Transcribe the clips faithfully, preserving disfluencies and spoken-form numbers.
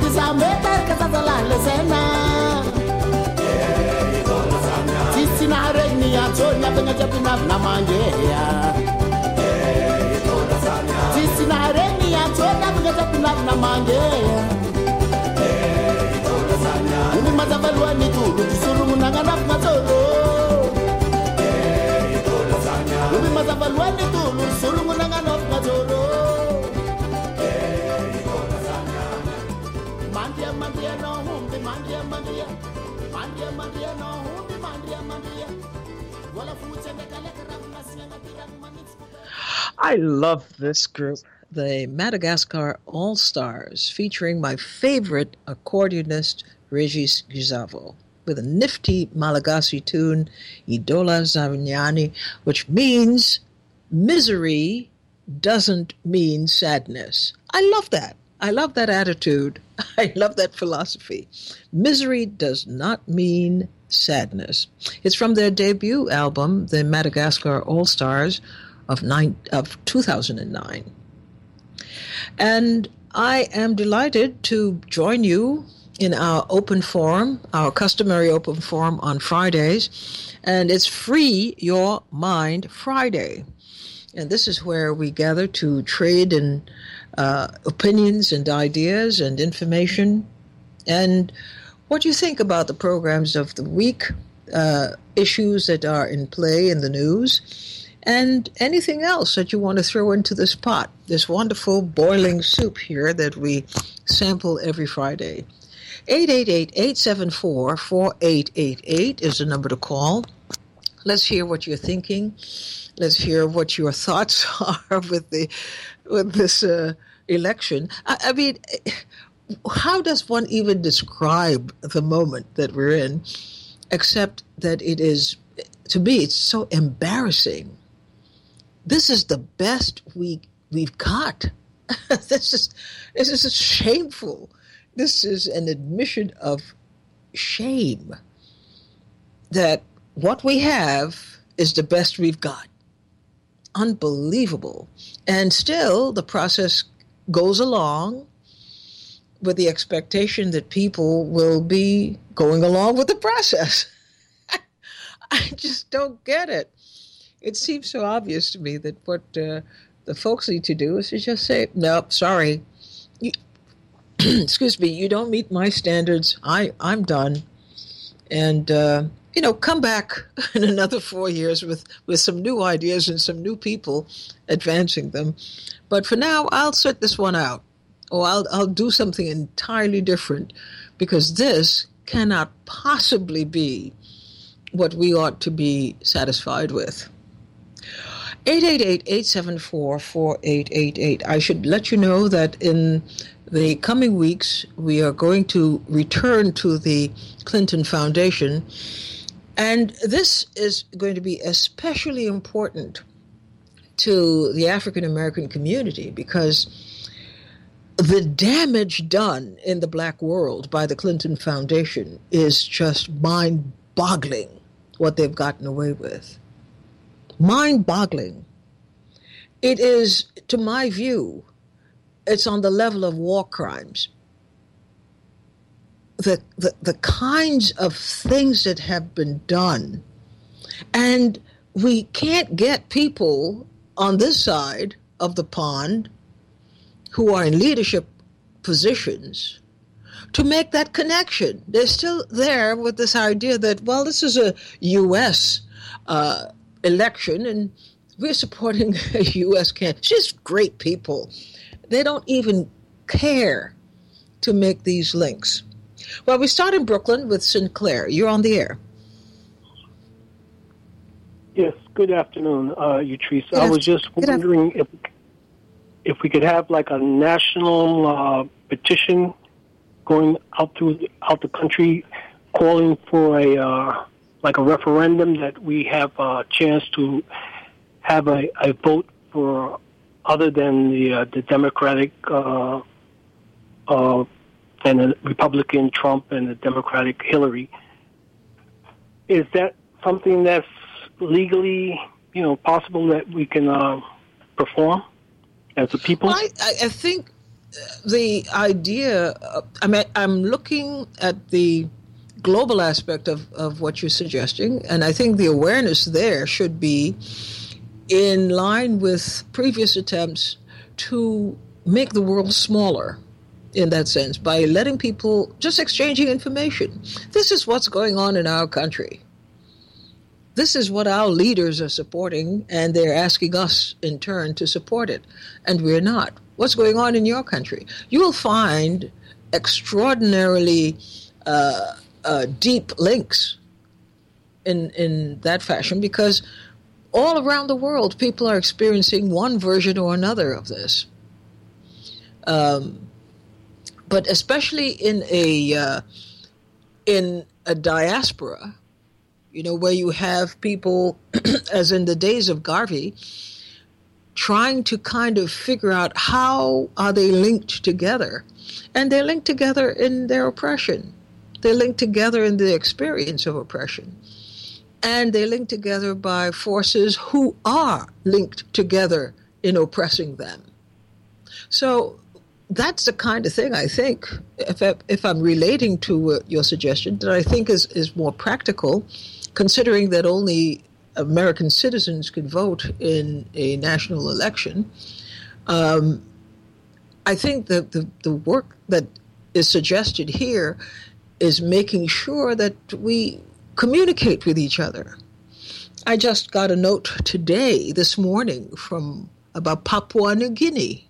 I love this group, the Madagascar All-Stars, featuring my favorite accordionist, Regis Gizavo, with a nifty Malagasy tune, Idola Zanyani, which means misery doesn't mean sadness. I love that. I love that attitude. I love that philosophy. Misery does not mean sadness. It's from their debut album, the Madagascar All-Stars, of, nine, of two thousand nine. And I am delighted to join you in our open forum, our customary open forum on Fridays. And it's Free Your Mind Friday. And this is where we gather to trade in uh, opinions and ideas and information. And what do you think about the programs of the week, uh, issues that are in play in the news, and anything else that you want to throw into this pot, this wonderful boiling soup here that we sample every Friday. eight eight eight, eight seven four, four eight eight eight is the number to call. Let's hear what you're thinking. Let's hear what your thoughts are with the with this uh, election. I, I mean, how does one even describe the moment that we're in, except that it is, to me, it's so embarrassing. This is the best we we've got. this is this is shameful. This is an admission of shame that what we have is the best we've got. Unbelievable. And still, the process goes along with the expectation that people will be going along with the process. I just don't get it. It seems so obvious to me that what uh, the folks need to do is to just say, no, sorry. You, excuse me, you don't meet my standards. I, I'm done. And, uh, you know, come back in another four years with, with some new ideas and some new people advancing them. But for now, I'll sit this one out. Or I'll, I'll do something entirely different, because this cannot possibly be what we ought to be satisfied with. eight eight eight, eight seven four, four eight eight eight. I should let you know that in the coming weeks, we are going to return to the Clinton Foundation. And this is going to be especially important to the African American community, because the damage done in the black world by the Clinton Foundation is just mind-boggling, what they've gotten away with. Mind-boggling. It is, to my view, it's on the level of war crimes. The, the, the kinds of things that have been done. And we can't get people on this side of the pond who are in leadership positions to make that connection. They're still there with this idea that, well, this is a U S uh, election and we're supporting a U S candidate. Just great people. They don't even care to make these links. Well, we start in Brooklyn with Sinclair. You're on the air. Yes, good afternoon, uh, Utrice. I was just wondering if if we could have like a national uh, petition going out through out the country, calling for a uh, like a referendum that we have a chance to have a, a vote for other than the uh, the Democratic uh, uh, and the Republican Trump and the Democratic Hillary. Is that something that's legally, you know, possible that we can uh, perform as a people? Well, I, I think the idea, uh, I mean, I'm looking at the global aspect of, of what you're suggesting, and I think the awareness there should be in line with previous attempts to make the world smaller in that sense by letting people just exchanging information. This is what's going on in our country. This is what our leaders are supporting, and they're asking us in turn to support it, and we're not. What's going on in your country? You will find extraordinarily uh, uh, deep links in in that fashion, because all around the world, people are experiencing one version or another of this. Um, but especially in a uh, in a diaspora, you know, where you have people, as in the days of Garvey, trying to kind of figure out how are they linked together. And they're linked together in their oppression. They're linked together in the experience of oppression. And they're linked together by forces who are linked together in oppressing them. So that's the kind of thing, I think, if, I, if I'm relating to uh, your suggestion, that I think is, is more practical, considering that only American citizens can vote in a national election. Um, I think that the, the work that is suggested here is making sure that we communicate with each other. I just got a note today, this morning, from about Papua New Guinea.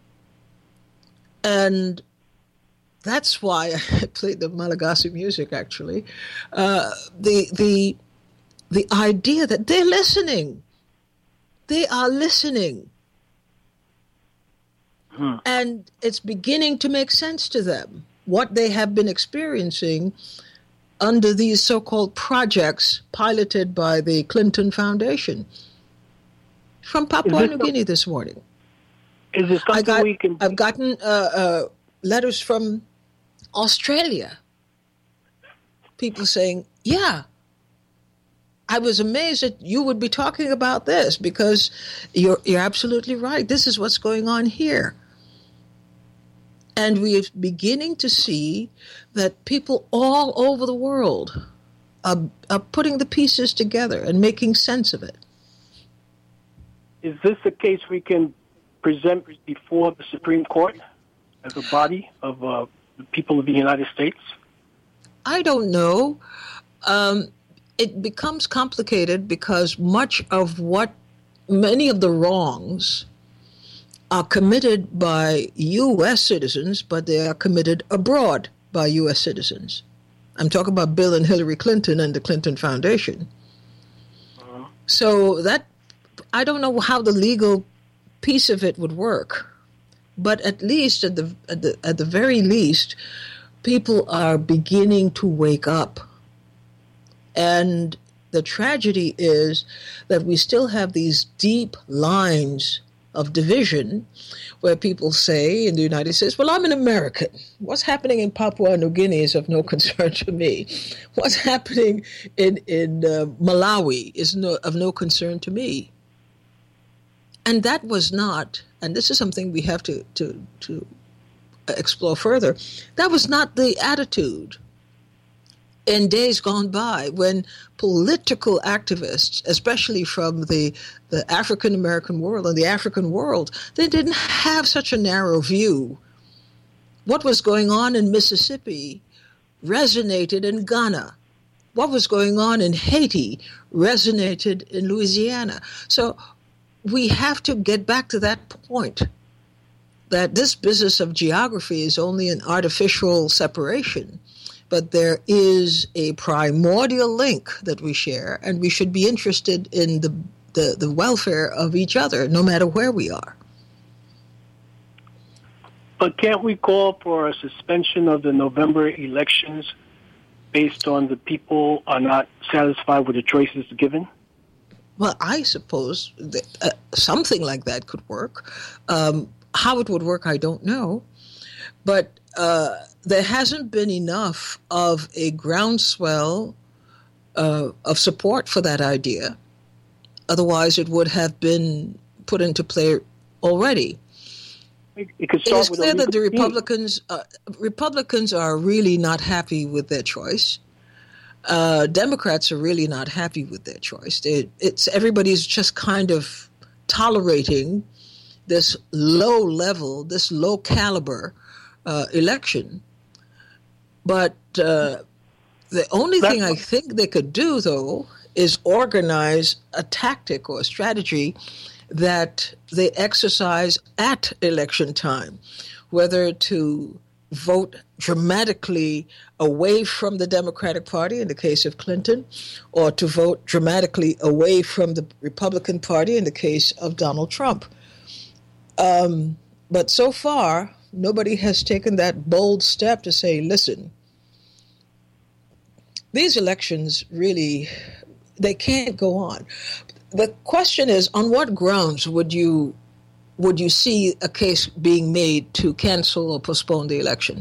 And that's why I played the Malagasy music, actually. Uh, the the the idea that they're listening. They are listening. Hmm. And it's beginning to make sense to them, what they have been experiencing under these so-called projects piloted by the Clinton Foundation. From Papua New Guinea this morning. Is this something I got, we can... I've gotten uh, uh, letters from Australia. People saying, yeah, I was amazed that you would be talking about this, because you're you're absolutely right. This is what's going on here. And we're beginning to see that people all over the world are, are putting the pieces together and making sense of it. Is this a case we can present before the Supreme Court as a body of uh, the people of the United States? I don't know. Um, it becomes complicated because much of what, many of the wrongs are committed by U S citizens, but they are committed abroad by U S citizens. I'm talking about Bill and Hillary Clinton and the Clinton Foundation. Uh-huh. So that, I don't know how the legal piece of it would work, but at least at the at the at the very least, people are beginning to wake up. And the tragedy is that we still have these deep lines of division where people say in the United States, well, I'm an American. What's happening in Papua New Guinea is of no concern to me. What's happening in, in uh, Malawi is no, of no concern to me. And that was not, and this is something we have to, to, to explore further, that was not the attitude in days gone by when political activists, especially from the, the African-American world and the African world, they didn't have such a narrow view. What was going on in Mississippi resonated in Ghana. What was going on in Haiti resonated in Louisiana. So we have to get back to that point, that this business of geography is only an artificial separation, but there is a primordial link that we share, and we should be interested in the, the, the welfare of each other, no matter where we are. But can't we call for a suspension of the November elections based on the people are not satisfied with the choices given? Well, I suppose that, uh, something like that could work. Um, how it would work, I don't know. But uh, there hasn't been enough of a groundswell uh, of support for that idea. Otherwise, it would have been put into play already. It, it could It start is with clear a that the legal fee. Republicans uh, Republicans are really not happy with their choice. Uh, Democrats are really not happy with their choice. They, it's everybody's just kind of tolerating this low level, this low caliber uh, election. But uh, the only That's thing I think they could do, though, is organize a tactic or a strategy that they exercise at election time, whether to vote dramatically away from the Democratic Party in the case of Clinton, or to vote dramatically away from the Republican Party in the case of Donald Trump. Um, but so far, nobody has taken that bold step to say, listen, these elections really, they can't go on. The question is, on what grounds would you would you see a case being made to cancel or postpone the election?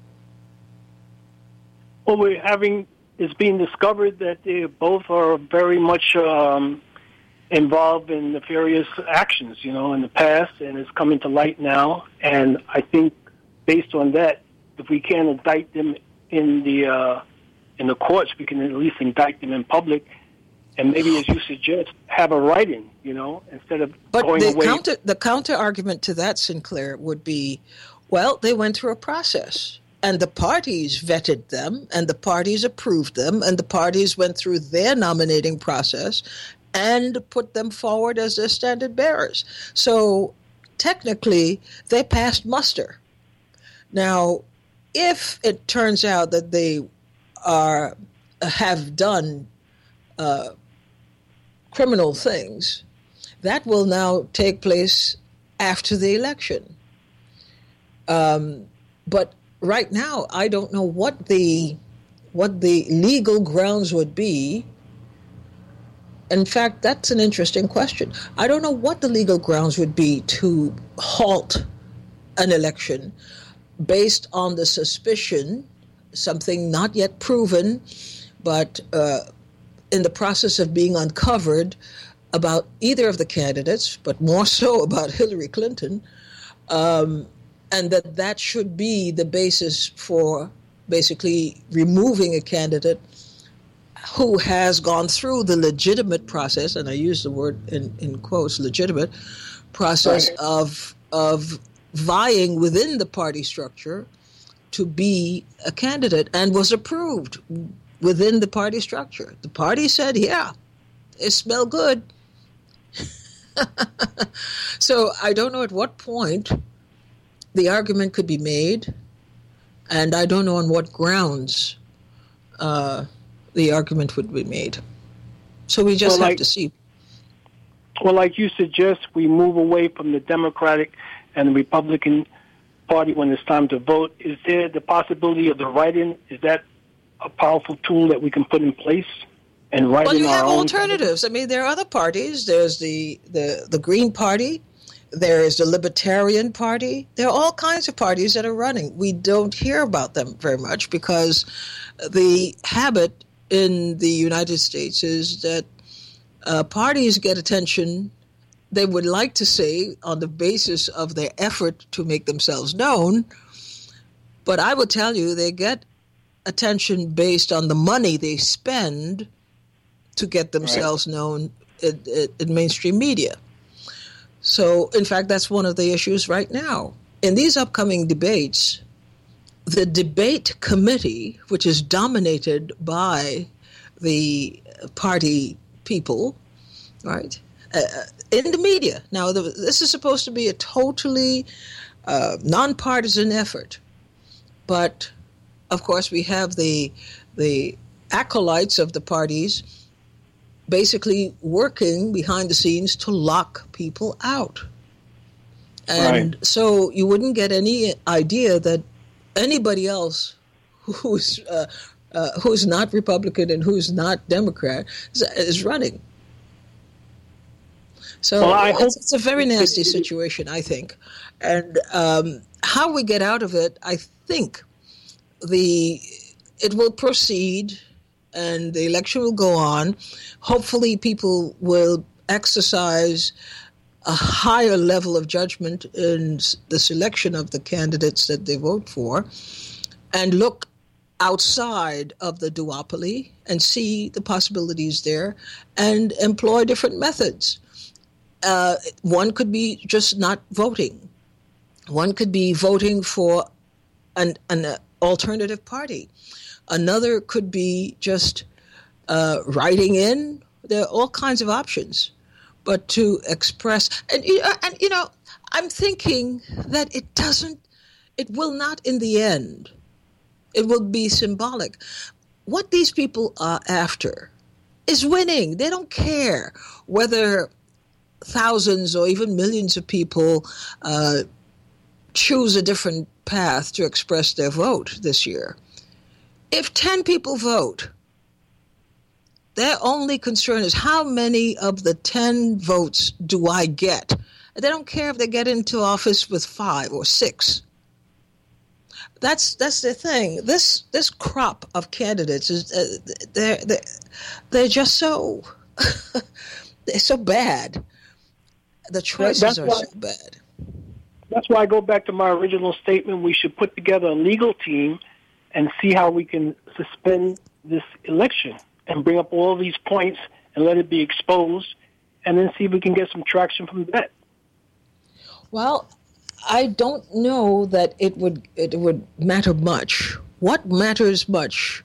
Well, we're having, it's being discovered that they both are very much um, involved in nefarious actions, you know, in the past, and it's coming to light now. And I think based on that, if we can't indict them in the uh, in the courts, we can at least indict them in public. And maybe, as you suggest, have a write-in, you know, instead of but going the away. Counter, the counter-argument to that, Sinclair, would be, well, they went through a process, and the parties vetted them, and the parties approved them, and the parties went through their nominating process and put them forward as their standard bearers. So technically, they passed muster. Now, if it turns out that they are have done uh, criminal things, that will now take place after the election. Um, but right now, I don't know what the what the legal grounds would be. In fact, that's an interesting question. I don't know what the legal grounds would be to halt an election based on the suspicion, something not yet proven, but uh, in the process of being uncovered about either of the candidates, but more so about Hillary Clinton, um, and that that should be the basis for basically removing a candidate who has gone through the legitimate process, and I use the word in, in quotes, legitimate process right. of of vying within the party structure to be a candidate, and was approved within the party structure. The party said, yeah, it smelled good. So I don't know at what point the argument could be made, and I don't know on what grounds uh, the argument would be made. So we just well, have like, to see. Well, like you suggest, we move away from the Democratic and the Republican Party when it's time to vote. Is there the possibility of the write-in? Is that a powerful tool that we can put in place and write well, in you our have own alternatives. I mean, there are other parties. There's the, the, the Green Party. There is the Libertarian Party. There are all kinds of parties that are running. We don't hear about them very much because the habit in the United States is that uh, parties get attention, they would like to say, on the basis of their effort to make themselves known. But I would tell you they get attention based on the money they spend to get themselves right. known in, in, in mainstream media. So, in fact, that's one of the issues right now. In these upcoming debates, the debate committee, which is dominated by the party people, right, uh, in the media. Now, the, this is supposed to be a totally uh, nonpartisan effort. But, of course, we have the the acolytes of the parties basically working behind the scenes to lock people out. And right. so you wouldn't get any idea that anybody else who's uh, uh, who's not Republican and who's not Democrat is, is running. So well, I it's, hope it's a very nasty situation, I think. And um, how we get out of it, I think the it will proceed and the election will go on. Hopefully people will exercise a higher level of judgment in the selection of the candidates that they vote for, and look outside of the duopoly and see the possibilities there and employ different methods. Uh, one could be just not voting. One could be voting for an, an uh, alternative party. Another could be just uh, writing in. There are all kinds of options. But to express, and, and you know, I'm thinking that it doesn't, it will not in the end. It will be symbolic. What these people are after is winning. They don't care whether thousands or even millions of people uh, choose a different path to express their vote this year. If ten people vote, their only concern is how many of the ten votes do I get? They don't care if they get into office with five or six. That's that's the thing. This this crop of candidates is uh, they're, they're they're just so they're so bad. The choices that's are why, so bad. That's why I go back to my original statement. We should put together a legal team and see how we can suspend this election and bring up all these points and let it be exposed, and then see if we can get some traction from that. Well, I don't know that it would it would matter much. What matters much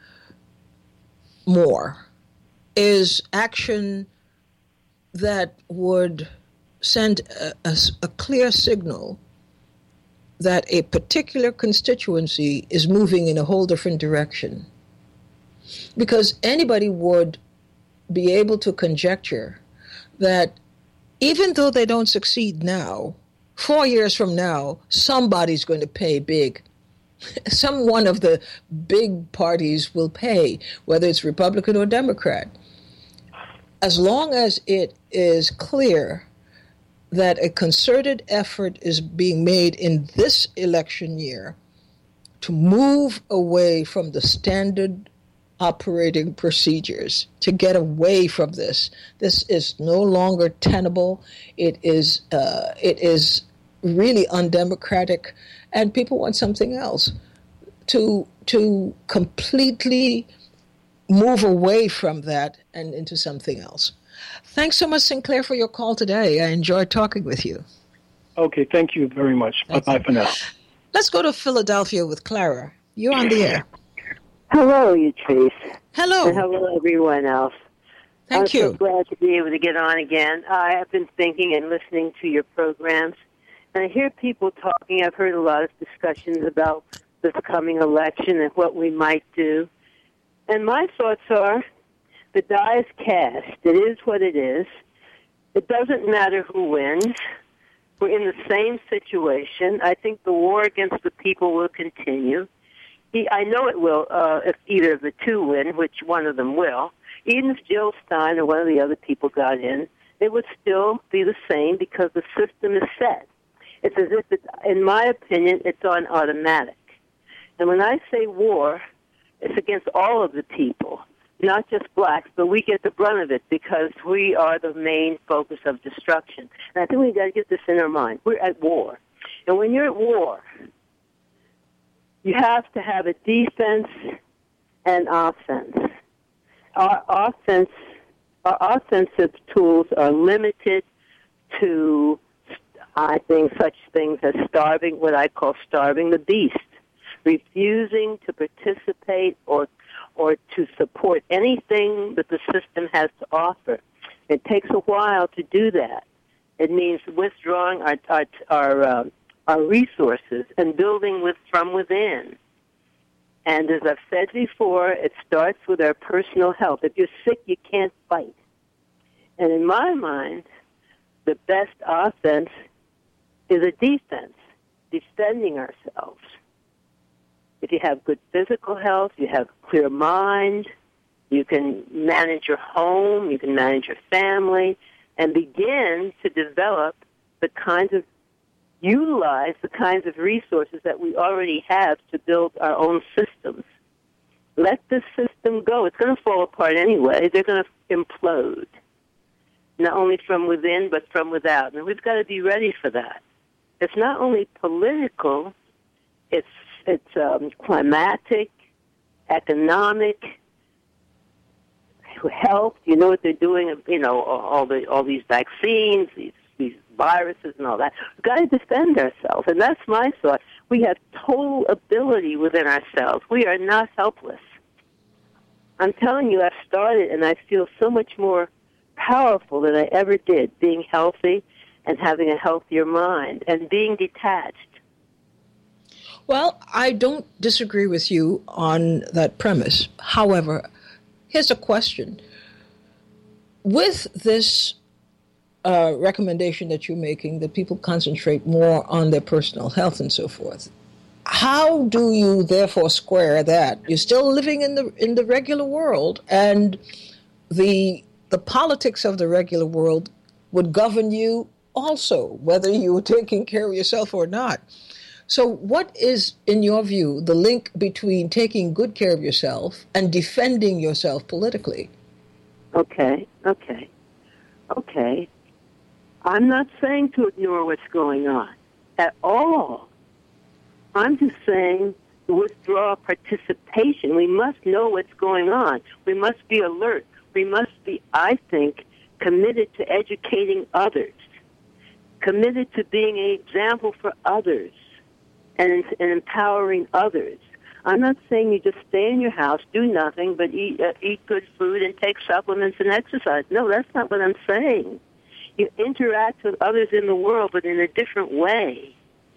more is action that would send a, a, a clear signal that a particular constituency is moving in a whole different direction. Because anybody would be able to conjecture that even though they don't succeed now, four years from now, somebody's going to pay big. Some one of the big parties will pay, whether it's Republican or Democrat. As long as it is clear that a concerted effort is being made in this election year to move away from the standard operating procedures, to get away from this. This is no longer tenable. It is uh, it is really undemocratic, and people want something else. To to completely move away from that and into something else. Thanks so much, Sinclair, for your call today. I enjoyed talking with you. Okay, thank you very much. Thank Bye-bye you. For now. Let's go to Philadelphia with Clara. You're on the air. Hello, Utrice. Hello. And hello, everyone else. Thank I'm you. I'm so glad to be able to get on again. I have been thinking and listening to your programs, and I hear people talking. I've heard a lot of discussions about this coming election and what we might do. And my thoughts are, the die is cast. It is what it is. It doesn't matter who wins. We're in the same situation. I think the war against the people will continue. I know it will uh, if either of the two win, which one of them will. Even if Jill Stein or one of the other people got in, it would still be the same because the system is set. It's as if, it's, in my opinion, it's on automatic. And when I say war, it's against all of the people, not just blacks, but we get the brunt of it because we are the main focus of destruction. And I think we've got to get this in our mind. We're at war. And when you're at war, you have to have a defense and offense. Our offense, our offensive tools are limited to, I think, such things as starving, what I call starving the beast, refusing to participate or or to support anything that the system has to offer. It takes a while to do that. It means withdrawing our our our, uh, our resources and building with from within. And as I've said before, it starts with our personal health. If you're sick, you can't fight. And in my mind, the best offense is a defense, defending ourselves. If you have good physical health, you have a clear mind, you can manage your home, you can manage your family, and begin to develop the kinds of, utilize the kinds of resources that we already have to build our own systems. Let this system go. It's going to fall apart anyway. They're going to implode. not only from within, but from without. And we've got to be ready for that. It's not only political, it's it's um, climatic, economic, health. You know what they're doing, you know, all the all these vaccines, these these viruses and all that. We've got to defend ourselves, and that's my thought. We have total ability within ourselves. We are not helpless. I'm telling you, I've started, and I feel so much more powerful than I ever did, being healthy and having a healthier mind and being detached. Well, I don't disagree with you on that premise. However, here's a question. With this uh, recommendation that you're making, that people concentrate more on their personal health and so forth, how do you therefore square that? You're still living in the in the regular world, and the the politics of the regular world would govern you also, whether you were taking care of yourself or not. So what is, in your view, the link between taking good care of yourself and defending yourself politically? Okay, okay, okay. I'm not saying to ignore what's going on at all. I'm just saying to withdraw participation. We must know what's going on. We must be alert. We must be, I think, committed to educating others, committed to being an example for others, and, and empowering others. I'm not saying you just stay in your house, do nothing, but eat, uh, eat good food and take supplements and exercise. No, that's not what I'm saying. You interact with others in the world, but in a different way.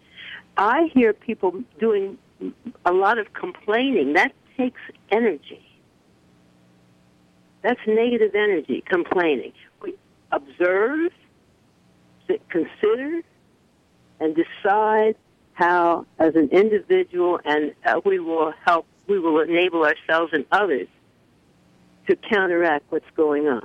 I hear people doing a lot of complaining. That takes energy. That's negative energy, complaining. We observe, consider, and decide how, as an individual, and uh, we will help, we will enable ourselves and others to counteract what's going on.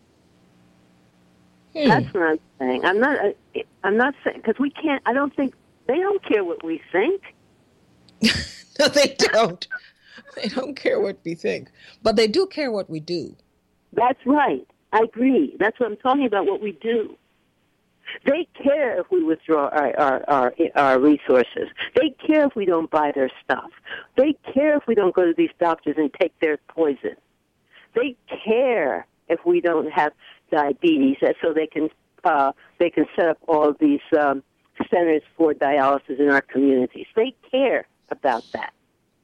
Hmm. That's what I'm saying. I'm not. Uh, I'm not saying because we can't. I don't think they don't care what we think. No, they don't. They don't care what we think, but they do care what we do. That's right. I agree. That's what I'm talking about. What we do. They care if we withdraw our, our, our, our resources. They care if we don't buy their stuff. They care if we don't go to these doctors and take their poison. They care if we don't have diabetes, so they can uh, they can set up all of these um, centers for dialysis in our communities. They care about that.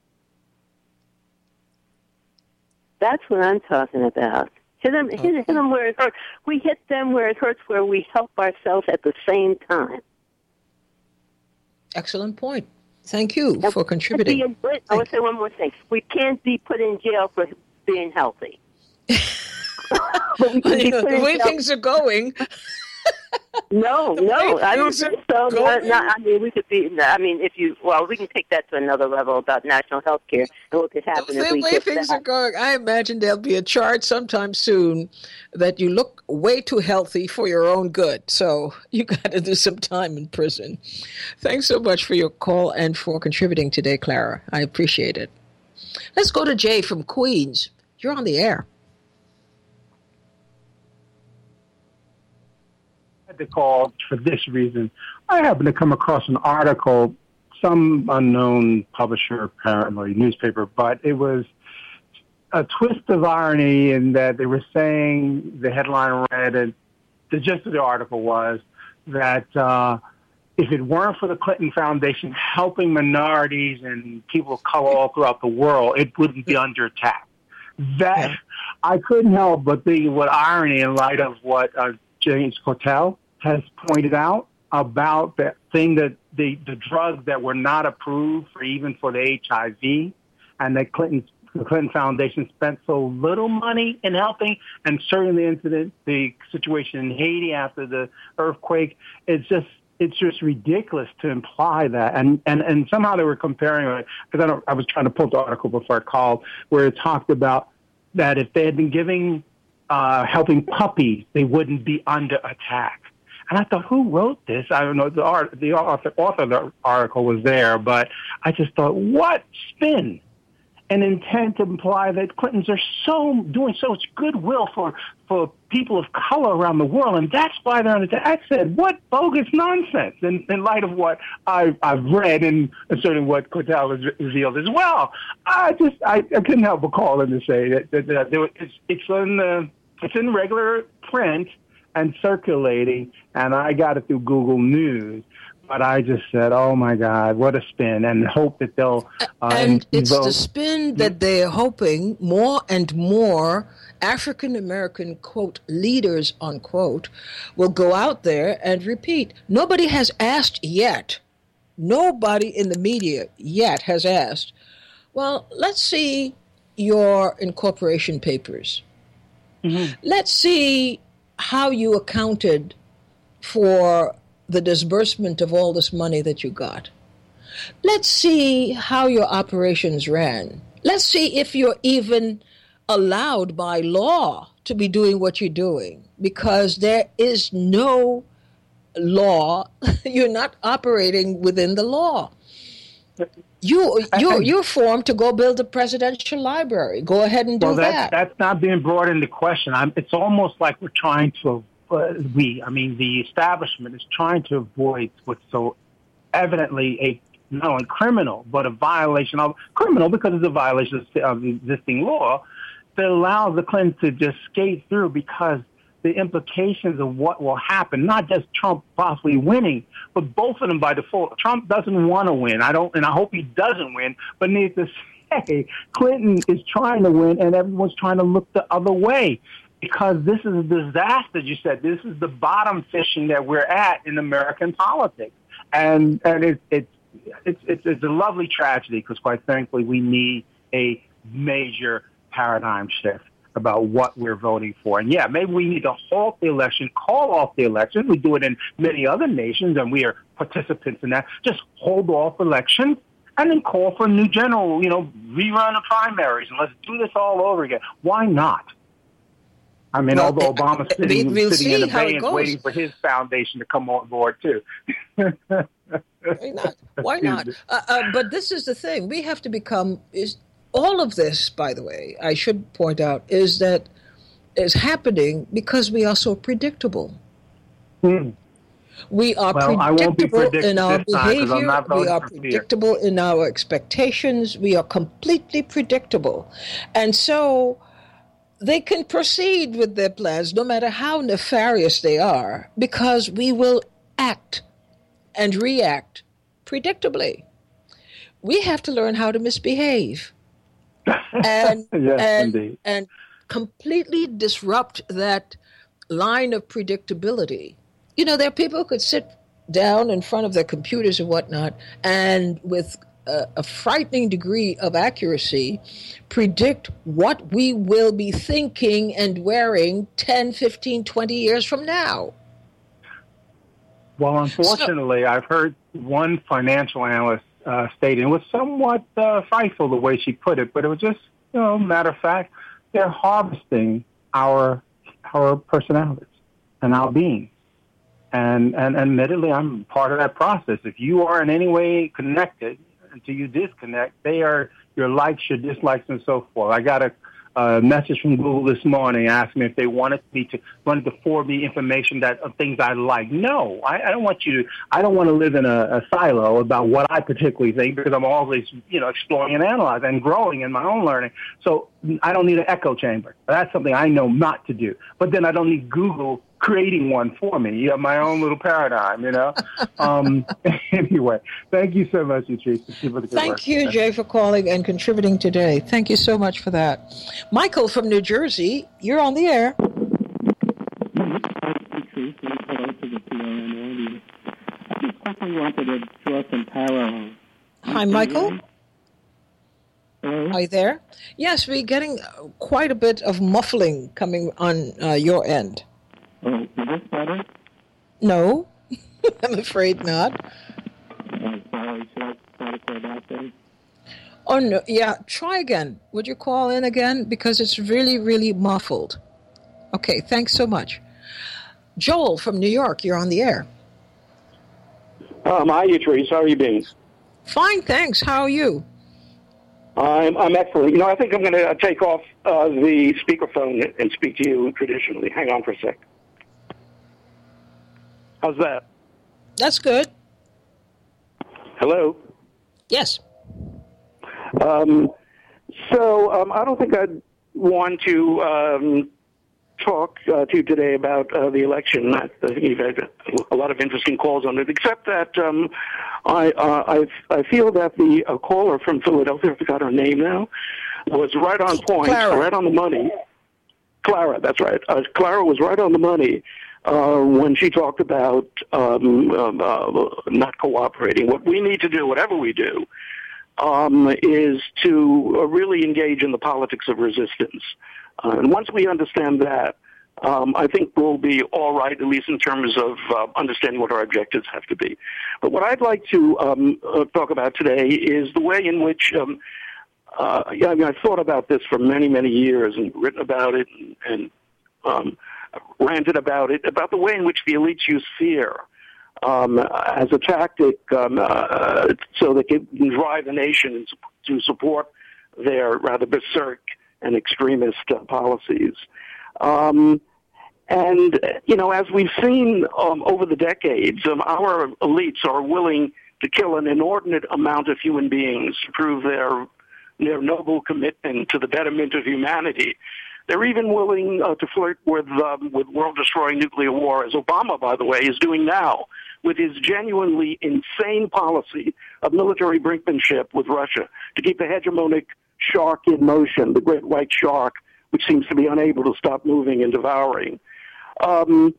That's what I'm talking about. Hit them, hit, hit them where it hurts. We hit them where it hurts, where we help ourselves at the same time. Excellent point. Thank you now, for contributing. In, I want to say one more thing. We can't be put in jail for being healthy. But we can you know, the way things are going. No, no, I don't think so. Not, not, I mean, we could be. I mean, if you, well, we can take that to another level about national health care and what could happen the if we way get things that. are going, I imagine there'll be a chart sometime soon that you look way too healthy for your own good. So you got to do some time in prison. Thanks so much for your call and for contributing today, Clara. I appreciate it. Let's go to Jay from Queens. You're on the air. To call for this reason. I happened to come across an article, some unknown publisher, apparently, newspaper, but it was a twist of irony in that they were saying, the headline read, and the gist of the article was that uh, if it weren't for the Clinton Foundation helping minorities and people of color all throughout the world, it wouldn't be under attack. That, I couldn't help but think what irony in light of what uh, James Cortell has pointed out about that thing that the, the drugs that were not approved for even for the H I V, and that Clinton, the Clinton Foundation spent so little money in helping, and certainly the incident, the situation in Haiti after the earthquake, it's just it's just ridiculous to imply that. And, and, and somehow they were comparing it, because I, don't, I was trying to pull the article before I called, where it talked about that if they had been giving Uh, helping puppies, they wouldn't be under attack. And I thought, who wrote this? I don't know. The, art, the author, author of the article was there, but I just thought, what spin? an intent to imply that Clintons are so doing so much goodwill for for people of color around the world, and that's why they're on the. I said, what bogus nonsense! In, in light of what I've, I've read and certainly what Cordell has revealed as well, I just I, I couldn't help but call in to say that, that, that there, it's it's in the, it's in regular print and circulating, and I got it through Google News. But I just said, oh, my God, what a spin, and hope that they'll... Uh, and it's vote. the spin that they're hoping more and more African-American, quote, leaders, unquote, will go out there and repeat. Nobody has asked yet, nobody in the media yet has asked, well, let's see your incorporation papers. Mm-hmm. Let's see how you accounted for the disbursement of all this money that you got. Let's see how your operations ran. Let's see if you're even allowed by law to be doing what you're doing, because there is no law. You're not operating within the law. You, you're, you're formed to go build a presidential library. Go ahead and do well, that's, that. That's not being brought into question. I'm, it's almost like we're trying to Uh, we, I mean, the establishment is trying to avoid what's so evidently a not only criminal, but a violation of criminal because it's a violation of, of the existing law that allows the Clintons to just skate through because the implications of what will happen, not just Trump possibly winning, but both of them by default. Trump doesn't want to win. I don't, and I hope he doesn't win, but needless to say, Clinton is trying to win and everyone's trying to look the other way. Because this is a disaster, you said. This is the bottom fishing that we're at in American politics. And and it, it, it's, it's, it's a lovely tragedy because, quite frankly, we need a major paradigm shift about what we're voting for. And, yeah, maybe we need to halt the election, call off the election. We do it in many other nations, and we are participants in that. Just hold off elections and then call for a new general, you know, rerun the primaries, and let's do this all over again. Why not? I mean, well, although Obama's sitting, we'll sitting in abeyance waiting for his foundation to come on board, too. Why not? Why not? Uh, uh, but this is the thing. We have to become... Is, all of this, by the way, I should point out, is that is happening because we are so predictable. Hmm. We are well, predictable in our behavior. We are predictable fear. in our expectations. We are completely predictable. And so... they can proceed with their plans, no matter how nefarious they are, because we will act and react predictably. We have to learn how to misbehave and, yes, and, indeed. and completely disrupt that line of predictability. You know, there are people who could sit down in front of their computers and whatnot and with a, a frightening degree of accuracy predict what we will be thinking and wearing ten, fifteen, twenty years from now. Well, unfortunately, so, I've heard one financial analyst uh, state, and it was somewhat uh, frightful the way she put it, but it was just, you know, matter of fact, they're harvesting our our personalities and our being. And, and admittedly, I'm part of that process. If you are in any way connected, until you disconnect, they are your likes, your dislikes, and so forth. I got a, a message from Google this morning asking me if they wanted me to wanted to forward me information that of things I like. No, I, I don't want you to. I don't want to live in a, a silo about what I particularly think because I'm always, you know, exploring and analyzing and growing in my own learning. So I don't need an echo chamber. That's something I know not to do. But then I don't need Google creating one for me. You have my own little paradigm, you know. Um, anyway, thank you so much, Utrice. Thank work. you, Jay, for calling and contributing today. Thank you so much for that. Michael from New Jersey, you're on the air. I just quickly wanted to draw some parallels. Hi, Michael. Hello? Are you there? Yes, we're getting quite a bit of muffling coming on uh, your end. Oh, is this better? No, I'm afraid not. Oh, sorry. Should I try to call back then? Oh, no. Yeah, try again. Would you call in again? Because it's really, really muffled. Okay, thanks so much. Joel from New York, you're on the air. Um, hi, Utrice. How are you being? Fine, thanks. How are you? I'm, I'm excellent. You know, I think I'm going to take off uh, the speakerphone and speak to you traditionally. Hang on for a sec. How's that? That's good. Hello? Yes. Um, so um, I don't think I'd want to um, talk uh, to you today about uh, the election. I think you've had a lot of interesting calls on it, except that um, I, uh, I I feel that the uh, caller from Philadelphia, I forgot her name now, was right on point, Clara. right on the money. Clara, that's right. Uh, Clara was right on the money uh, when she talked about um, um, uh, not cooperating. What we need to do, whatever we do, um, is to uh, really engage in the politics of resistance. Uh, and once we understand that, um, I think we'll be all right, at least in terms of uh, understanding what our objectives have to be. But what I'd like to um, uh, talk about today is the way in which, um, uh, yeah, I mean, I've thought about this for many, many years and written about it and, and um, ranted about it, about the way in which the elites use fear um, as a tactic um, uh, so they can drive the nation to support their rather berserk and extremist uh, policies. Um, and, you know, as we've seen um, over the decades, um, our elites are willing to kill an inordinate amount of human beings to prove their, their noble commitment to the betterment of humanity. They're even willing uh, to flirt with, um, with world-destroying nuclear war, as Obama, by the way, is doing now with his genuinely insane policy of military brinkmanship with Russia to keep the hegemonic shark in motion, the great white shark, which seems to be unable to stop moving and devouring. Um,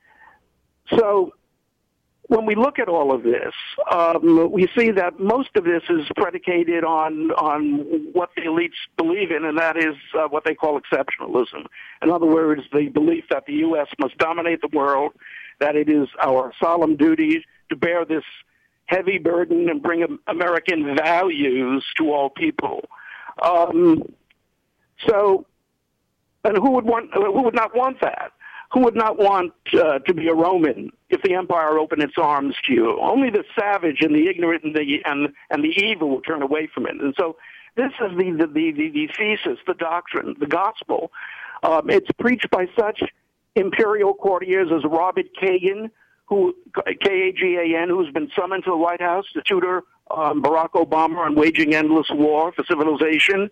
so when we look at all of this, um, we see that most of this is predicated on on what the elites believe in, and that is uh, what they call exceptionalism. In other words, the belief that the U S must dominate the world, that it is our solemn duty to bear this heavy burden and bring American values to all people. Um, so, and who would want? Who would not want that? Who would not want uh, to be a Roman if the empire opened its arms to you? Only the savage and the ignorant and the and and the evil will turn away from it. And so, this is the the the, the, the thesis, the doctrine, the gospel. Um, it's preached by such imperial courtiers as Robert Kagan, who K A G A N, who's been summoned to the White House to tutor um, Barack Obama on waging endless war for civilization.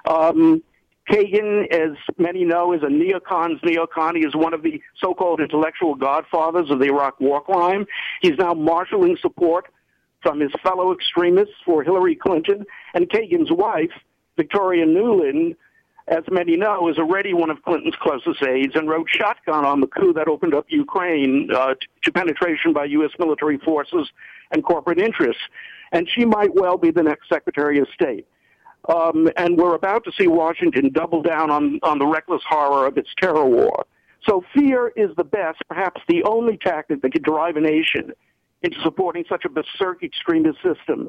Um, Kagan, as many know, is a neocon's neocon. He is one of the so-called intellectual godfathers of the Iraq war crime. He's now marshaling support from his fellow extremists for Hillary Clinton. And Kagan's wife, Victoria Nuland, as many know, is already one of Clinton's closest aides and wrote shotgun on the coup that opened up Ukraine uh, to penetration by U S military forces and corporate interests. And she might well be the next Secretary of State. Um, and we're about to see Washington double down on, on the reckless horror of its terror war. So fear is the best, perhaps the only tactic that could drive a nation into supporting such a berserk extremist system.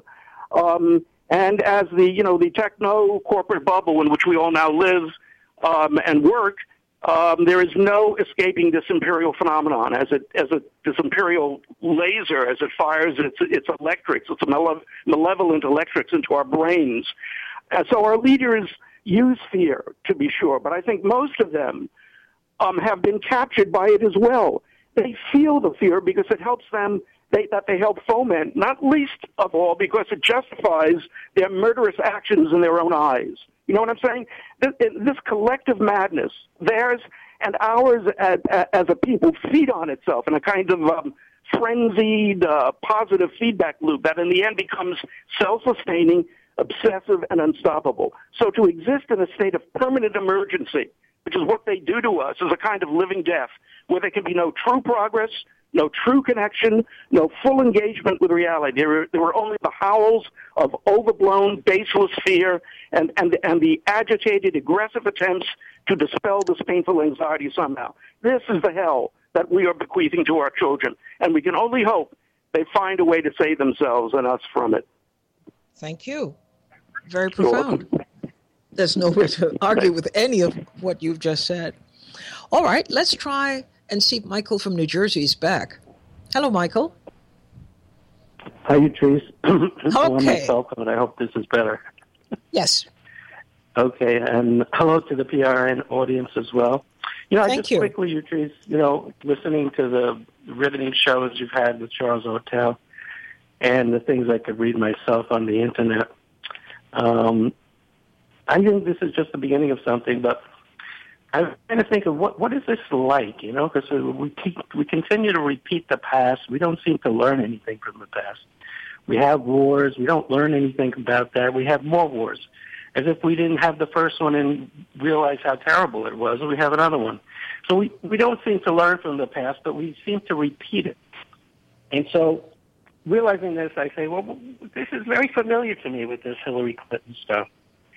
Um, and as the, you know, the techno-corporate bubble in which we all now live um, and work, um, there is no escaping this imperial phenomenon as it, as a, this imperial laser, as it fires its, its electrics, its malev- malevolent electrics into our brains. Uh, so our leaders use fear, to be sure, but I think most of them um, have been captured by it as well. They feel the fear because it helps them, they, that they help foment, not least of all because it justifies their murderous actions in their own eyes. You know what I'm saying? This, this collective madness, theirs and ours as, as a people, feed on itself in a kind of um, frenzied uh, positive feedback loop that in the end becomes self-sustaining, obsessive, and unstoppable. So to exist in a state of permanent emergency, which is what they do to us, is a kind of living death, where there can be no true progress, no true connection, no full engagement with reality. There were, there were only the howls of overblown, baseless fear and, and, and the agitated, aggressive attempts to dispel this painful anxiety somehow. This is the hell that we are bequeathing to our children, and we can only hope they find a way to save themselves and us from it. Thank you. Very profound. There's no way to argue with any of what you've just said. All right, let's try and see if Michael from New Jersey is back. Hello, Michael. Hi, Utrice. Okay. I'm on my cell phone. I hope this is better. Yes. Okay, and hello to the P R N audience as well. You know, I Thank just you. quickly, Utrice, you know, listening to the riveting shows you've had with Charles Ortel and the things I could read myself on the internet. Um, I think this is just the beginning of something, but I'm trying to think of what what is this like, you know, because we keep, we continue to repeat the past. We don't seem to learn anything from the past. We have wars. We don't learn anything about that. We have more wars. As if we didn't have the first one and realize how terrible it was, we have another one. So we, we don't seem to learn from the past, but we seem to repeat it. And so realizing this, I say, well, this is very familiar to me with this Hillary Clinton stuff.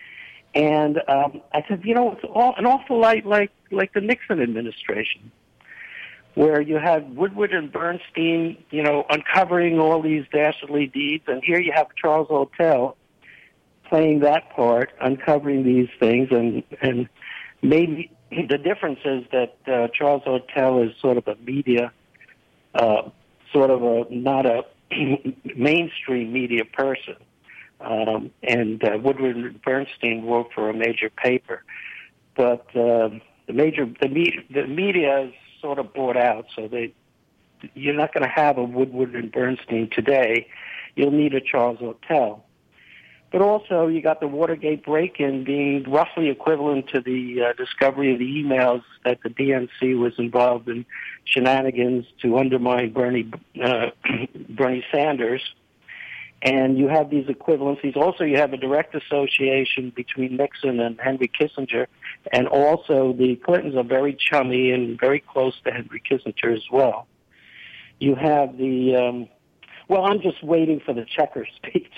And um, I said, you know, it's all, an awful lot like, like the Nixon administration, where you had Woodward and Bernstein, you know, uncovering all these dastardly deeds, and here you have Charles Ortel playing that part, uncovering these things, and and maybe the difference is that uh, Charles Ortel is sort of a media, uh, sort of a not a mainstream media person, um, and uh, Woodward and Bernstein wrote for a major paper, but uh, the major the media the media is sort of bought out, so they you're not going to have a Woodward and Bernstein today. You'll need a Charles Ortel. But also, you got the Watergate break-in being roughly equivalent to the uh, discovery of the emails that the D N C was involved in shenanigans to undermine Bernie uh, Bernie Sanders. And you have these equivalencies. Also, you have a direct association between Nixon and Henry Kissinger. And also, the Clintons are very chummy and very close to Henry Kissinger as well. You have the, um, well, I'm just waiting for the Checker speech.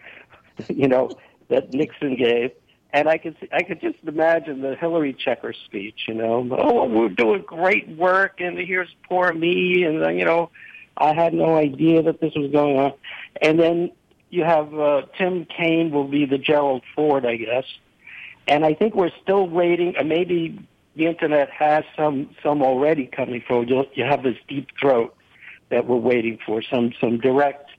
You know, that Nixon gave, and I could I could just imagine the Hillary Checker speech. You know, oh, we're doing great work, and here's poor me, and you know, I had no idea that this was going on. And then you have uh, Tim Kaine will be the Gerald Ford, I guess, and I think we're still waiting. Or maybe the internet has some some already coming forward. You'll, you have this deep throat that we're waiting for, some some direct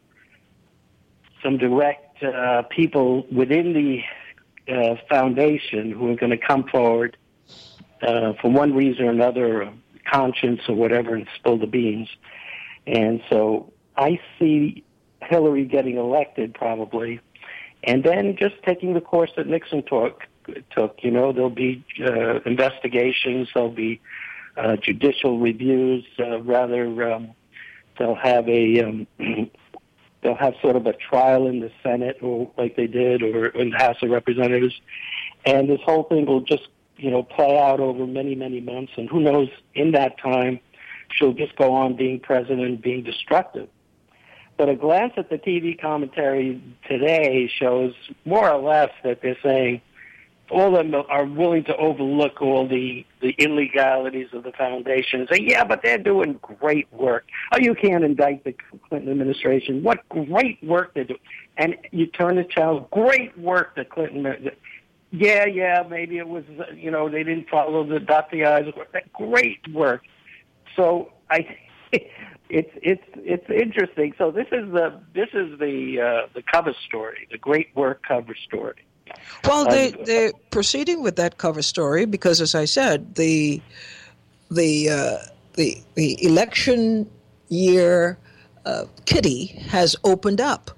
some direct. Uh, people within the uh, foundation who are going to come forward uh, for one reason or another, uh, conscience or whatever, and spill the beans. And so I see Hillary getting elected probably, and then just taking the course that Nixon took. took. You know, there'll be uh, investigations, there'll be uh, judicial reviews, uh, rather um, they'll have a... Um, They'll have sort of a trial in the Senate, or like they did, or in the House of Representatives, and this whole thing will just, you know, play out over many, many months. And who knows? In that time, she'll just go on being president, being destructive. But a glance at the T V commentary today shows more or less that they're saying all of them are willing to overlook all the, the illegalities of the foundation and say, yeah, but they're doing great work. Oh, you can't indict the Clinton administration. What great work they're doing. And you turn to child, great work the Clinton, yeah, yeah, maybe it was, you know, they didn't follow the dot the I's. Great work. So I, it's it's it's interesting. So this is the this is the uh, the cover story, the great work cover story. Well, they, they're proceeding with that cover story because, as I said, the the uh, the, the election year uh, kitty has opened up,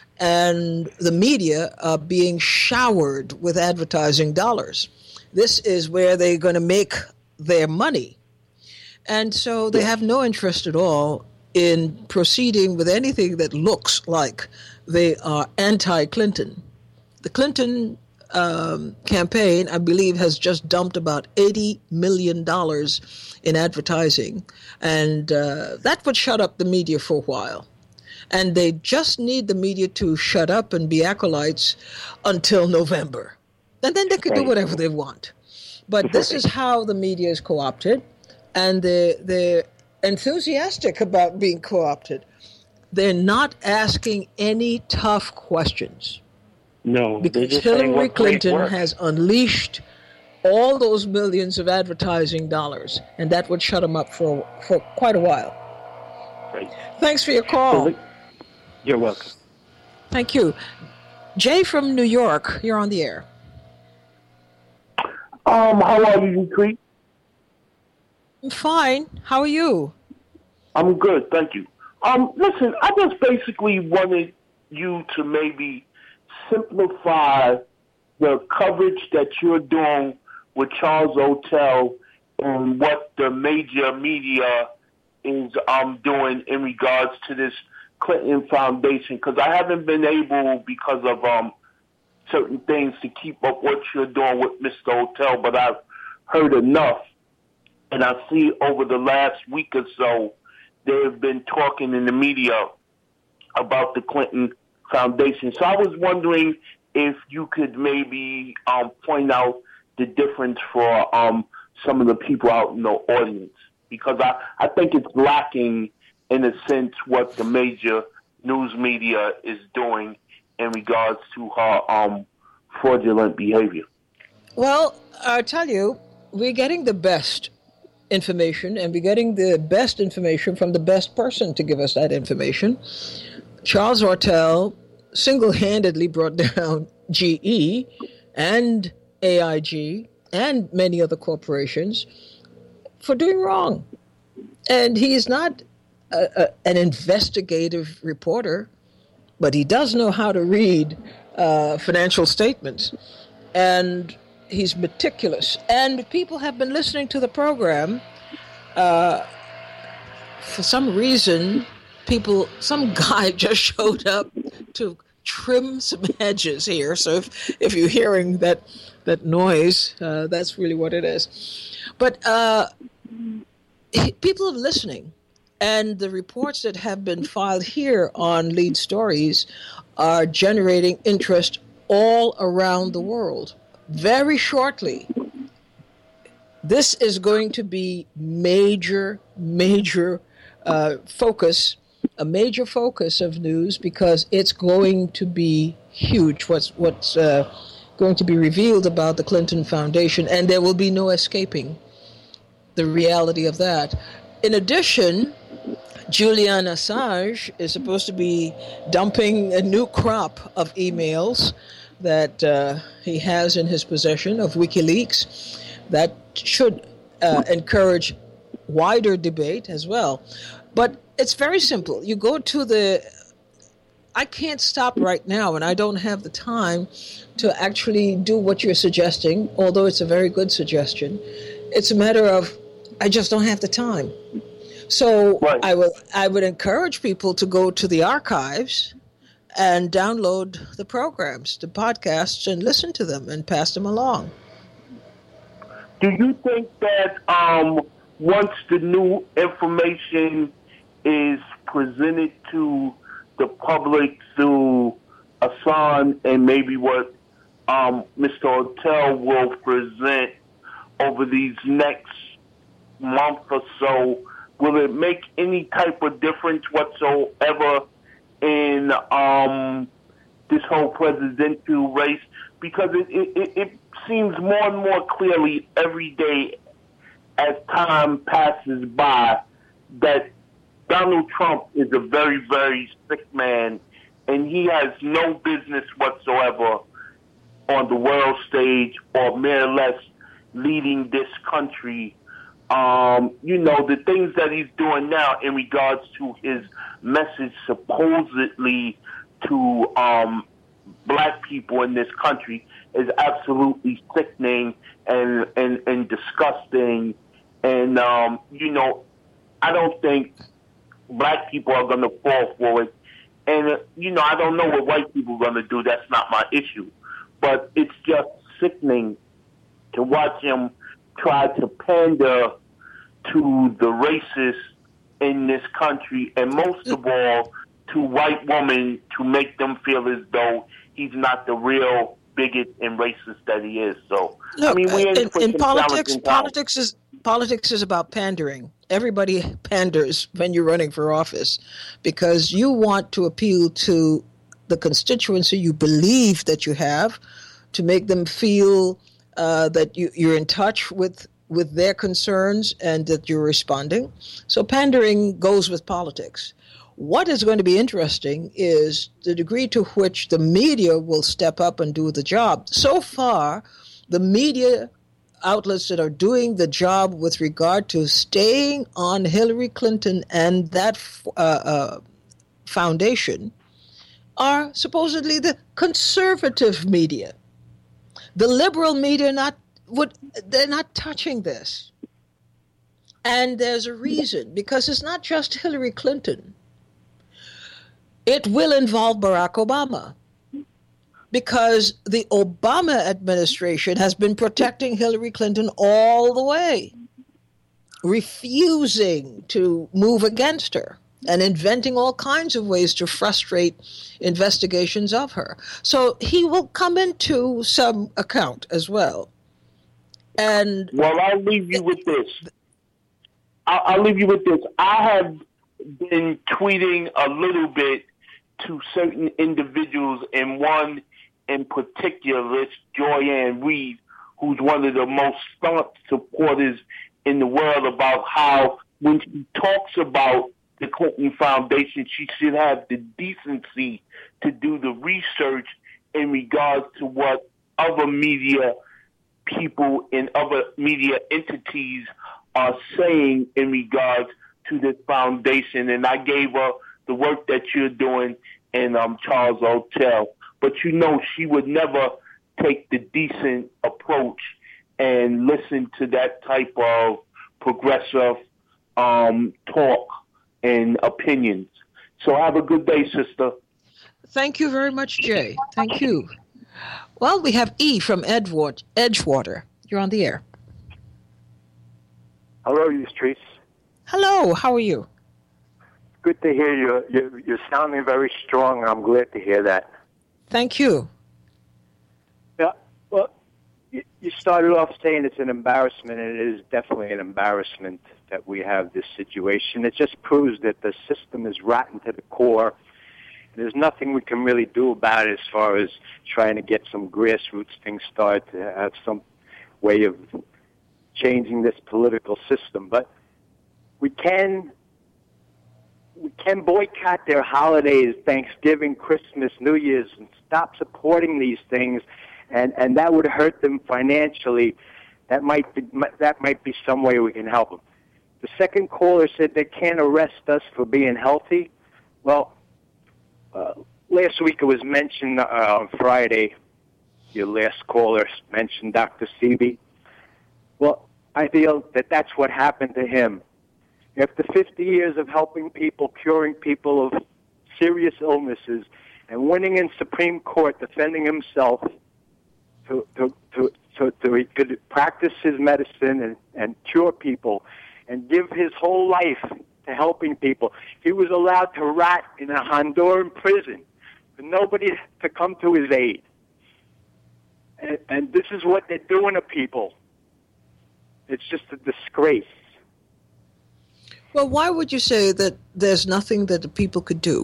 and the media are being showered with advertising dollars. This is where they're going to make their money, and so they have no interest at all in proceeding with anything that looks like they are anti-Clinton. The Clinton um, campaign, I believe, has just dumped about eighty million dollars in advertising, and uh, that would shut up the media for a while. And they just need the media to shut up and be acolytes until November. And then they can do whatever they want. But this is how the media is co-opted, and they're, they're enthusiastic about being co-opted. They're not asking any tough questions. No, because Hillary Clinton has unleashed all those millions of advertising dollars, and that would shut them up for for quite a while. Right. Thanks for your call. You're welcome. Thank you. Jay from New York, you're on the air. Um, how are you, Creek? I'm fine. How are you? I'm good, thank you. Um, listen, I just basically wanted you to maybe simplify the coverage that you're doing with Charles Oates and what the major media is um doing in regards to this Clinton Foundation, because I haven't been able, because of um certain things, to keep up what you're doing with Mister Oates, but I've heard enough, and I see over the last week or so they've been talking in the media about the Clinton Foundation. So I was wondering if you could maybe um, point out the difference for um, some of the people out in the audience, because I, I think it's lacking, in a sense, what the major news media is doing in regards to her um, fraudulent behavior. Well, I'll tell you, we're getting the best information, and we're getting the best information from the best person to give us that information. Charles Oates single-handedly brought down G E and A I G and many other corporations for doing wrong. And he is not a, a, an investigative reporter, but he does know how to read uh, financial statements. And he's meticulous. And people have been listening to the program. Uh, for some reason, people, some guy just showed up to trim some hedges here. So if, if you're hearing that that noise, uh, that's really what it is. But uh, people are listening. And the reports that have been filed here on Lead Stories are generating interest all around the world. Very shortly, this is going to be major, major uh, focus, a major focus of news, because it's going to be huge. What's what's uh, going to be revealed about the Clinton Foundation, and there will be no escaping the reality of that. In addition, Julian Assange is supposed to be dumping a new crop of emails that uh, he has in his possession of WikiLeaks that should uh, encourage wider debate as well. But it's very simple. You go to the... I can't stop right now, and I don't have the time to actually do what you're suggesting, although it's a very good suggestion. It's a matter of I just don't have the time. So right. I will. I would encourage people to go to the archives and download the programs, the podcasts, and listen to them and pass them along. Do you think that um, once the new information is presented to the public through Assange and maybe what um, Mister Oates will present over these next month or so, will it make any type of difference whatsoever in um, this whole presidential race? Because it, it, it seems more and more clearly every day as time passes by that Donald Trump is a very, very sick man, and he has no business whatsoever on the world stage or more or less leading this country. Um, you know, the things that he's doing now in regards to his message supposedly to um, black people in this country is absolutely sickening and, and, and disgusting. And, um, you know, I don't think black people are going to fall for it. And, uh, you know, I don't know what white people are going to do. That's not my issue. But it's just sickening to watch him try to pander to the racists in this country, and most of all, to white women, to make them feel as though he's not the real bigot and racist that he is. So, Look, I mean, we're in, in, for in some politics. challenging Politics is politics is about pandering. Everybody panders when you're running for office because you want to appeal to the constituency you believe that you have, to make them feel uh, that you, you're in touch with. with their concerns and that you're responding. So pandering goes with politics. What is going to be interesting is the degree to which the media will step up and do the job. So far, the media outlets that are doing the job with regard to staying on Hillary Clinton and that uh, uh, foundation are supposedly the conservative media. The liberal media not would they're not touching this. And there's a reason, because it's not just Hillary Clinton. It will involve Barack Obama, because the Obama administration has been protecting Hillary Clinton all the way, refusing to move against her and inventing all kinds of ways to frustrate investigations of her. So he will come into some account as well. And well, I'll leave you with this. I'll, I'll leave you with this. I have been tweeting a little bit to certain individuals, and one in particular, Joyanne Reed, who's one of the most staunch supporters in the world, about how when she talks about the Clinton Foundation, she should have the decency to do the research in regards to what other media people and other media entities are saying in regards to this foundation. And I gave her the work that you're doing in um, Charles Hotel. But you know, she would never take the decent approach and listen to that type of progressive um, talk and opinions. So have a good day, sister. Thank you very much, Jay. Thank you. Well, we have E from Edward, Edgewater. You're on the air. Hello, Yatrice. Hello, how are you? Good to hear you. You're, you're sounding very strong, and I'm glad to hear that. Thank you. Yeah, well, you, you started off saying it's an embarrassment, and it is definitely an embarrassment that we have this situation. It just proves that the system is rotten to the core. There's nothing we can really do about it as far as trying to get some grassroots things started to have some way of changing this political system. But we can we can boycott their holidays, Thanksgiving, Christmas, New Year's, and stop supporting these things, and, and that would hurt them financially. That might be, that might be some way we can help them. The second caller said they can't arrest us for being healthy. Well, Uh, last week it was mentioned uh, on Friday, your last caller mentioned Doctor Sebi. Well, I feel that that's what happened to him. After fifty years of helping people, curing people of serious illnesses, and winning in Supreme Court, defending himself to, to, to, to, to he could practice his medicine and, and cure people and give his whole life to helping people. He was allowed to rot in a Honduran prison for nobody to come to his aid. And, and this is what they're doing to people. It's just a disgrace. Well, why would you say that there's nothing that the people could do?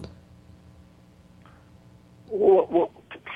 Well, well,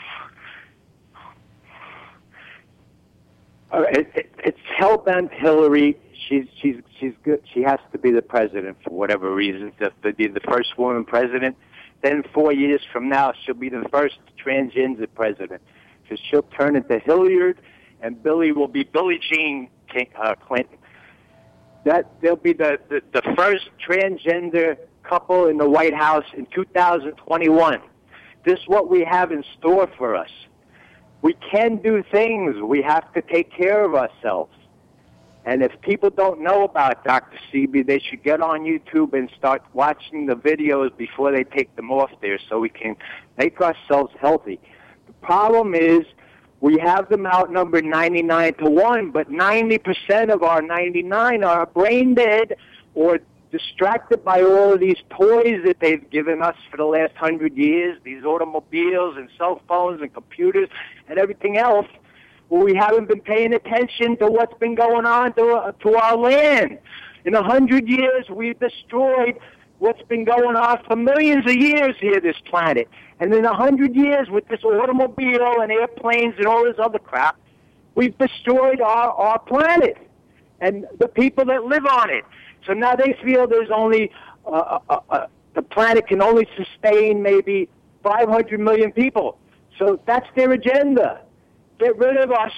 uh, it, it, it's hell-bent Hillary. She's she's she's good. She has to be the president for whatever reason. To, to be the first woman president. Then four years from now, she'll be the first transgender president, because she'll turn into Hilliard, and Billy will be Billie Jean King, uh, Clinton. That they'll be the, the the first transgender couple in the White House in two thousand twenty-one. This is what we have in store for us. We can do things. We have to take care of ourselves. And if people don't know about Doctor Sebi, they should get on YouTube and start watching the videos before they take them off there, so we can make ourselves healthy. The problem is we have them outnumbered ninety-nine to one, but ninety percent of our ninety-nine are brain dead or distracted by all of these toys that they've given us for the last hundred years, these automobiles and cell phones and computers and everything else. Well, we haven't been paying attention to what's been going on to, uh, to our land. In a hundred years, we've destroyed what's been going on for millions of years here, this planet. And in a hundred years, with this automobile and airplanes and all this other crap, we've destroyed our, our planet and the people that live on it. So now they feel there's only, uh, uh, uh, the planet can only sustain maybe five hundred million people. So that's their agenda. Get rid of us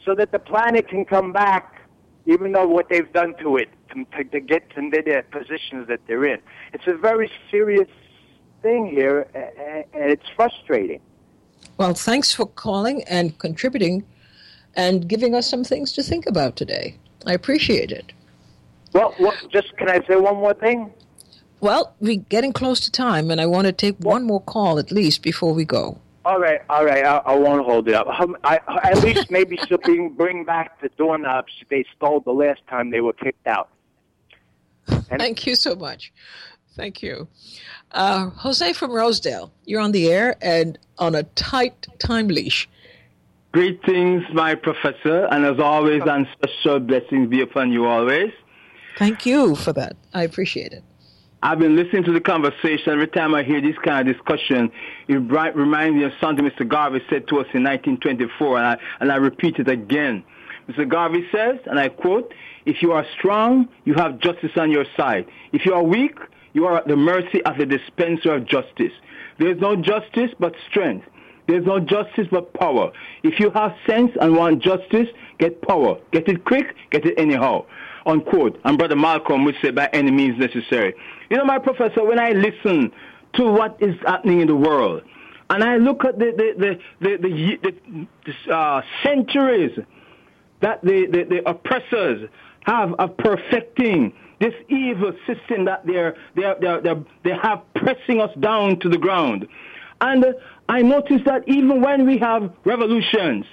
so that the planet can come back, even though what they've done to it, to, to, to get to the positions that they're in. It's a very serious thing here, and it's frustrating. Well, thanks for calling and contributing and giving us some things to think about today. I appreciate it. Well, well just can I say one more thing? Well, we're getting close to time, and I want to take well, one more call at least before we go. All right, all right, I, I won't hold it up. I, I, at least maybe she'll bring, bring back the doorknobs they stole the last time they were kicked out. And Thank you so much. Thank you. Uh, Jose from Rosedale, you're on the air and on a tight time leash. Greetings, my professor, and as always, and special blessings be upon you always. Thank you for that. I appreciate it. I've been listening to the conversation. Every time I hear this kind of discussion, it reminds me of something Mister Garvey said to us in nineteen twenty-four, and I, and I repeat it again. Mister Garvey says, and I quote, "If you are strong, you have justice on your side. If you are weak, you are at the mercy of the dispenser of justice. There is no justice but strength. There is no justice but power. If you have sense and want justice, get power. Get it quick, get it anyhow." Unquote. And Brother Malcolm would say, by any means necessary. You know, my professor, when I listen to what is happening in the world, and I look at the the the the, the, the, the uh, centuries that the, the, the oppressors have of perfecting this evil system that they're they're, they're, they're they have pressing us down to the ground, and uh, I notice that even when we have revolutions,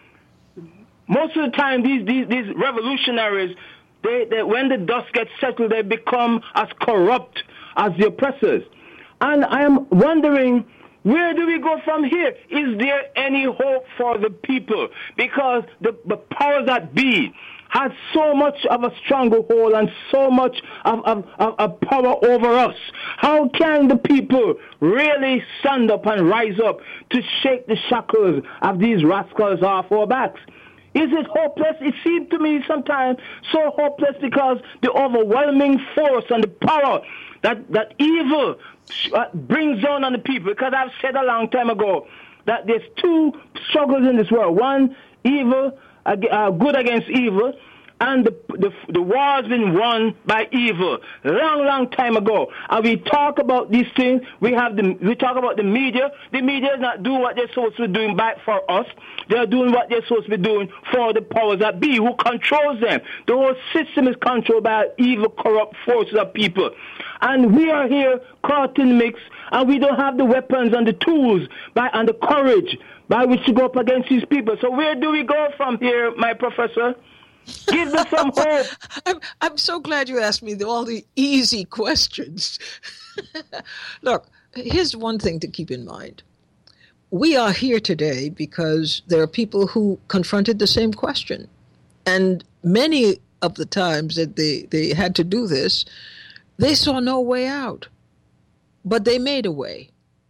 most of the time these these, these revolutionaries, They, they, when the dust gets settled, they become as corrupt as the oppressors. And I am wondering, where do we go from here? Is there any hope for the people? Because the, the powers that be has so much of a stranglehold and so much of, of, of, of power over us. How can the people really stand up and rise up to shake the shackles of these rascals off our backs? Is it hopeless? It seems to me sometimes so hopeless because the overwhelming force and the power that, that evil brings down on the people. Because I've said a long time ago that there's two struggles in this world. One, evil, uh, good against evil. And the, the the war has been won by evil long, long time ago. And we talk about these things. We have the we talk about the media. The media is not doing what they're supposed to be doing back for us. They're doing what they're supposed to be doing for the powers that be, who controls them. The whole system is controlled by evil, corrupt forces of people. And we are here caught in the mix, and we don't have the weapons and the tools by and the courage by which to go up against these people. So where do we go from here, my professor? Give us some hope. I'm, I'm so glad you asked me the, all the easy questions. Look, here's one thing to keep in mind. We are here today because there are people who confronted the same question. And many of the times that they, they had to do this, they saw no way out. But they made a way.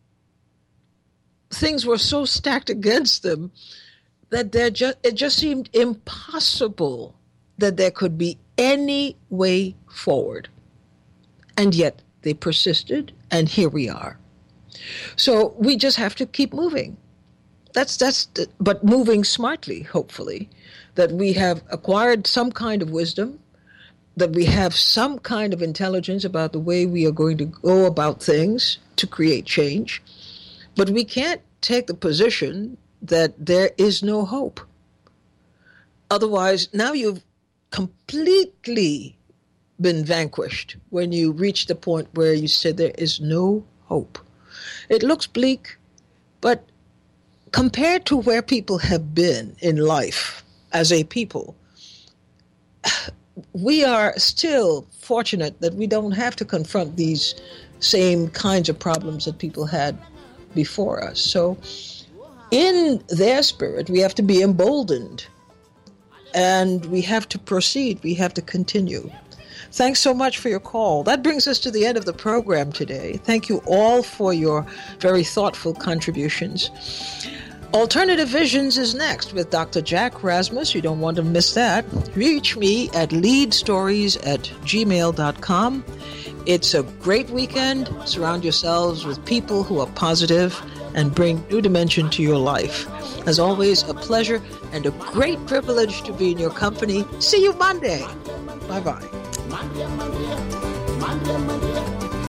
Things were so stacked against them that there just, it just seemed impossible that there could be any way forward. And yet they persisted, and here we are. So we just have to keep moving. That's, that's the, but moving smartly, hopefully, that we have acquired some kind of wisdom, that we have some kind of intelligence about the way we are going to go about things to create change. But we can't take the position that there is no hope. Otherwise, now you've completely been vanquished when you reach the point where you said there is no hope. It looks bleak, but compared to where people have been in life as a people, we are still fortunate that we don't have to confront these same kinds of problems that people had before us. So in their spirit, we have to be emboldened, and we have to proceed. We have to continue. Thanks so much for your call. That brings us to the end of the program today. Thank you all for your very thoughtful contributions. Alternative Visions is next with Doctor Jack Rasmus. You don't want to miss that. Reach me at leadstories at gmail dot com. It's a great weekend. Surround yourselves with people who are positive and bring new dimension to your life. As always, a pleasure and a great privilege to be in your company. See you Monday. Bye-bye. Monday, Monday, Monday, Monday.